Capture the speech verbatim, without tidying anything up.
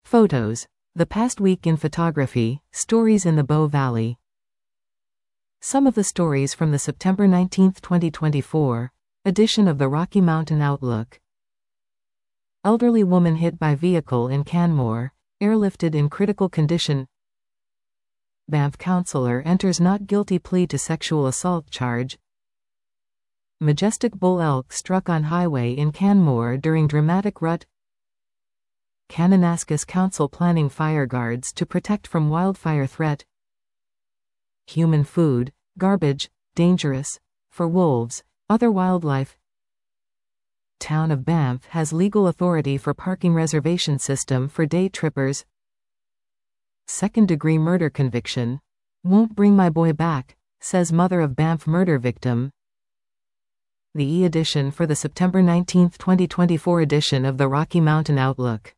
Photos. The past week in photography, stories in the Bow Valley. Some of the stories from the September nineteenth twenty twenty-four edition of the Rocky Mountain Outlook. Elderly woman hit by vehicle in Canmore, airlifted in critical condition. Banff councillor enters not guilty plea to sexual assault charge. Majestic bull elk struck on highway in Canmore during dramatic rut. Kananaskis Council planning fire guards to protect from wildfire threat. Human food, garbage, dangerous, for wolves, other wildlife. Town of Banff has legal authority for parking reservation system for day trippers. Second-degree murder conviction. Won't bring my boy back, says mother of Banff murder victim. The e-edition for the September nineteenth twenty twenty-four edition of the Rocky Mountain Outlook.